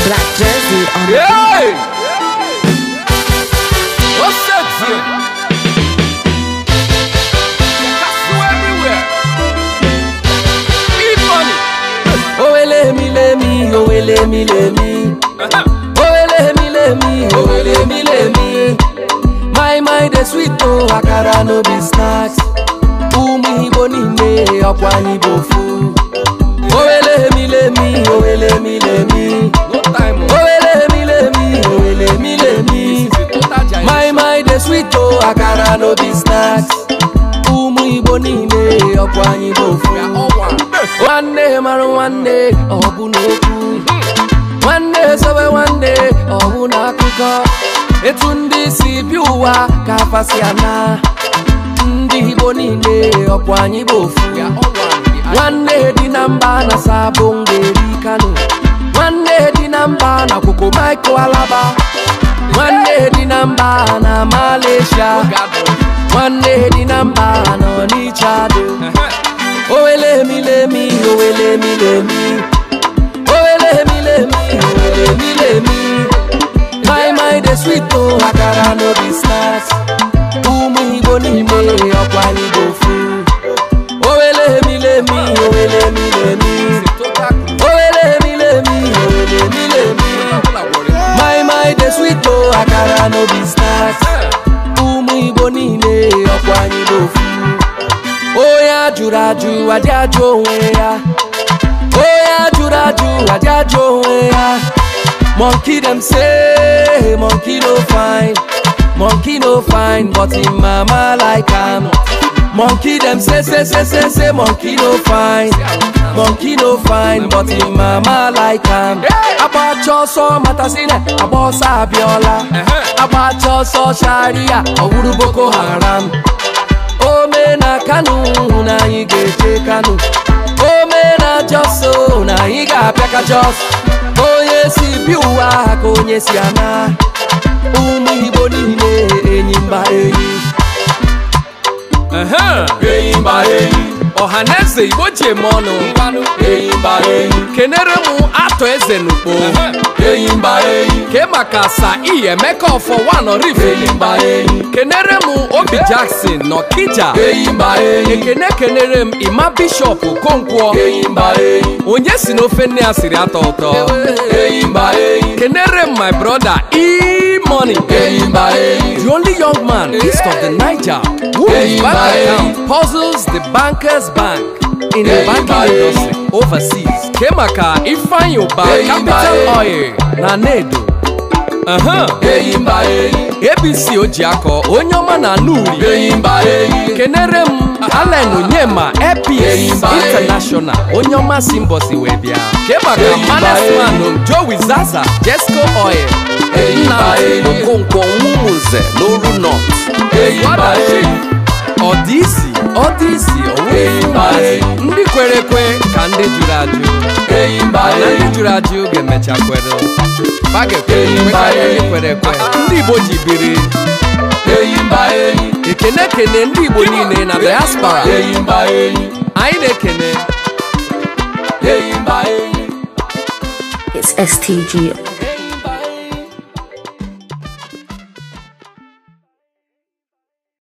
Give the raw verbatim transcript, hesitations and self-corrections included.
Black jersey on the Hey! What's that here? Castle everywhere. Big money. Oh, let me, let me, oh, let me, let me. Oh, let me, let me, oh, let me, let me. My mind is sweet, oh, akara no be snacks. Umi bonine, okwani bofu. Oh, let me, let me, oh, let me, let me. No time. Oh, let me, let me, oh, let me, let me. My mind is sweet, oh, akara no be snacks. Umi bonine, okwani bofu. All one. One day, maru one day, obu noku. One day, so one day, obu nakuko. Etundi si biuwa kafasiana. Ndi bonine, okwani bofu. One day, di namba na sabongeri kano. One day, di namba na kuko Michael Alaba. One day, di namba na Malaysia. One day, di namba na Onichado. Oh, let me, let me, oh, let me, let me. Oh, let me, let me, oh, let me, let me. My mind is sweet, oh, akara no be snacks. Umi bonime, okwani bofu. Oh, let me, let me, oh, let me, let me. Oh, let me, let me, oh, let me, let me. My mind is sweet, oh, akara no be snacks. Umi bonime, okwani bofu. Oh yeah, juraju, ajajo ya. Oh yeah, juraju, ajajo ya. Monkey them say, monkey no fine, monkey no fine, but in mama like am. Monkey them say, say, say, say, say, monkey no fine, monkey no fine, but in mama like am. About your so matasine, about Sabiola, about your so Sharia, or Boko Haram. Oh me na kanu na igeje kanu. Oh me na joso na iga peka jos. Oh yes biuwa ko nyesi ana. Umi bonine enyimba eyi. Aha. Enyimba eyi. Ohaneze iboje mono. Enyimba eyi. Kenere mu ato eze nukpo. Enyimba eyi. Ke makasa iye meko for one or riff. Enyimba eyi. Kenere mu Obi Jackson no Kija. Enyimba eyi. Ekene kenere m Ima Bishop Konkwo. Enyimba eyi. Onye si no fenne asiri atoto. Enyimba eyi. Kenere m my brother E Money. Enyimba eyi. The only young man east of the Niger who his bank account puzzles the bankers bank in the banking industry overseas. Kemaka Ifeanyi Uba Capital Oil na Nedo. Aha. Enyimba eyi. A B C Ojiako Onyoma na Nuri. Enyimba eyi. Kenere m Allen Onyema A P S International Onyoma Simbosi Webia. Kemaka Mannesman Joey Zaza Jesco Oil. Enyimba eyi. Okonkwo Nwumuze Noru North. Enyimba eyi. Odisi, Odisi, Enyimba eyi. Ndị kwere kwe ka ndị jụrụ ajụ. Enyimba Na eyi. ndị jụrụ ajụ ga-emecha kwere. Ba ga-ekwe kwe ka ndị kwere kwe. Ndị Igbo ji biri. Enyimba eyi. Ekene kene ndị Igbo niile na diaspora. Enyimba eyi. Anyị na-ekene. Enyimba eyi. It's S T G.